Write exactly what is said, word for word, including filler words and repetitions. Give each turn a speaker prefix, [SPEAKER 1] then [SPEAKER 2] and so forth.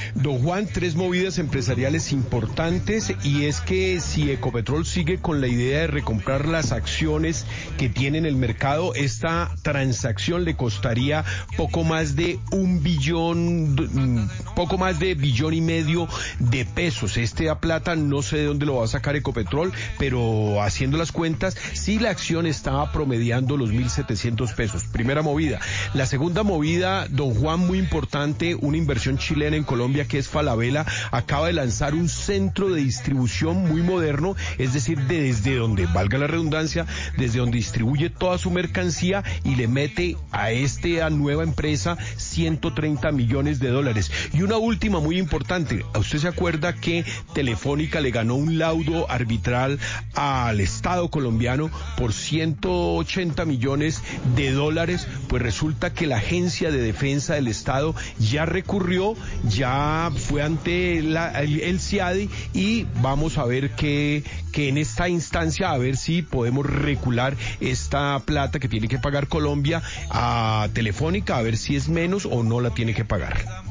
[SPEAKER 1] Don Juan, tres movidas empresariales importantes, y es que si Ecopetrol sigue con la idea de recomprar las acciones que tiene en el mercado, esta transacción le costaría poco más de un billón, poco más de billón y medio de pesos. Esta plata no sé de dónde lo va a sacar Ecopetrol, pero haciendo las cuentas, sí, la acción estaba promediando los mil setecientos pesos. Primera movida. La segunda movida, don Juan, muy importante, una inversión chilena en Colombia que es Falabella, acaba de lanzar un centro de distribución muy moderno, es decir, desde donde, valga la redundancia, desde donde distribuye toda su mercancía y le mete a esta nueva empresa ciento treinta millones de dólares. Y una última muy importante, ¿usted se acuerda que Telefónica le ganó un laudo arbitral al Estado colombiano por ciento ochenta millones de dólares? Pues resulta que la Agencia de Defensa del Estado ya recurrió, ya fue ante la, el, el CIADI, y vamos a ver que, que en esta instancia, a ver si podemos recular esta plata que tiene que pagar Colombia a Telefónica, a ver si es menos o no la tiene que pagar.